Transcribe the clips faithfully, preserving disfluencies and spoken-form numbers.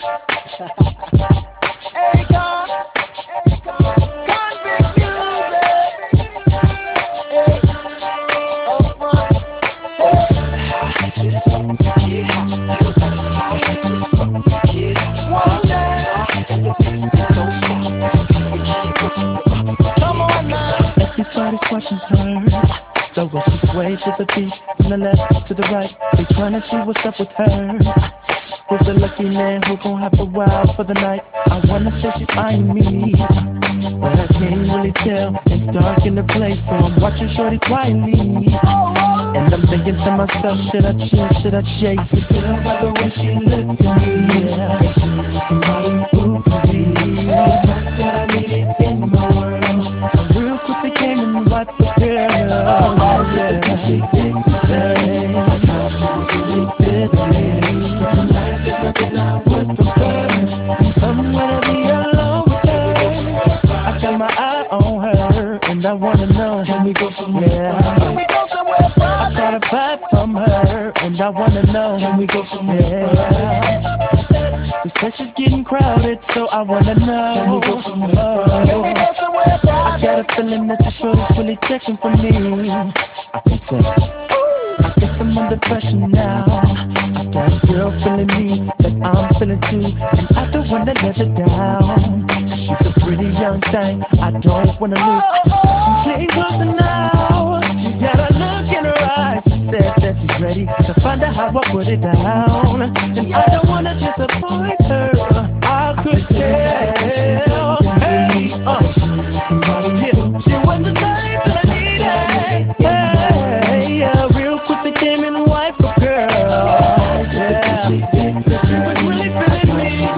Akon, convict music. Hey, up front. One day. Come on now. Everybody's watching her. The way she sways to the beat, from the left to the right. They trying to see what's up with her. Who's the lucky man who gon' have the wild for the night? I wanna say she's eyeing me, but I can't really tell. It's dark in the place, so I'm watching shorty quietly. And I'm thinking to myself, should I chill, should I chase? I can tell by the way she look at me. Yeah, she's somebody who can be just what I needed in my world. I'm real quick to came and wipe the girl. Yeah, she did the same. I thought she was really good to me. But tonight there's nothing I would prefer. Somewhere to be alone with her. I got my eye on her, and I wanna know, can we go somewhere? Yeah. Can we go somewhere I private? got a vibe from her, and I wanna know, can we go somewhere? Yeah. She said she's getting crowded, so I wanna know, can we go somewhere? Can we go somewhere I got a private? feeling that the shorty's really checking for me. I can tell. I guess I'm under pressure now. I got a girl feeling me, that I'm feeling too, and I don't wanna let her down. She's a pretty young thing, I don't wanna lose. She's getting closer now. She got a look in her eyes. She said that she's ready to find out how I put it down, and I don't wanna disappoint her. I could tell. Hey, uh, yeah, she was the type that I needed. Hey, yeah, real quick they came and wiped the girl. Yeah, she was really feeling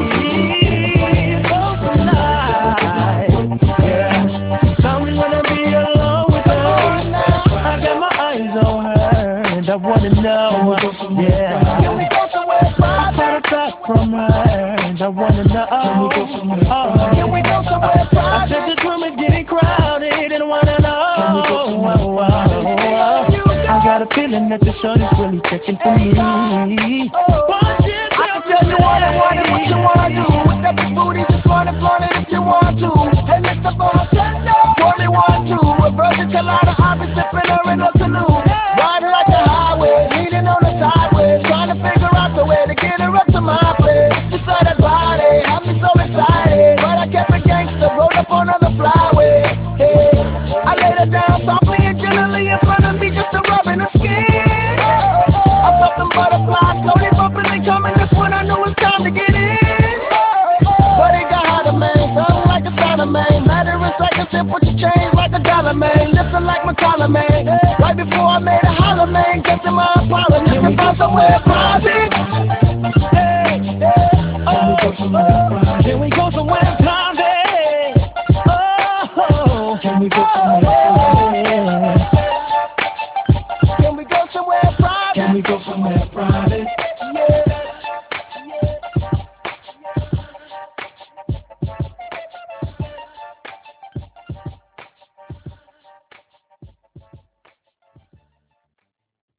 me. Oh, tonight. Yeah, she told me wanna be alone with her. I got my eyes on her, and I wanna know. Yeah, Can we go somewhere I private? got a back from her, and I wanna know. Oh, Can we go somewhere I private? said this room is getting crowded, and I wanna know. Oh, oh, oh. I got a feeling that the shorty's really checking for me. Watch it, I can tell you what I want and what you wanna do. With that big booty, just wanna flaunt it if you want to. Hey, Mister Bartender, only one, two. A virgin Colada, I've been sipping her in a canoe. Riding like a highway, leaning on the sideway. Trying to figure out the way to get her up to my place. She said that body, had me so excited. But I kept it gangster, rolled up on the flyway. Hey, I laid her down softly and gently in front of me just to rub in her skin. I felt them butterflies slowly bumping and coming. That's when I knew it's time to get in. But it got hotter, man. Something like a sauna, man. Matter of seconds, it put your change like a dollar, man. Listen like McConnell, man. Right before I made a holler, man. Guessing my apologies. If I'm somewhere private. Hey, hey, oh, oh. Can we go somewhere private? Oh, can we go somewhere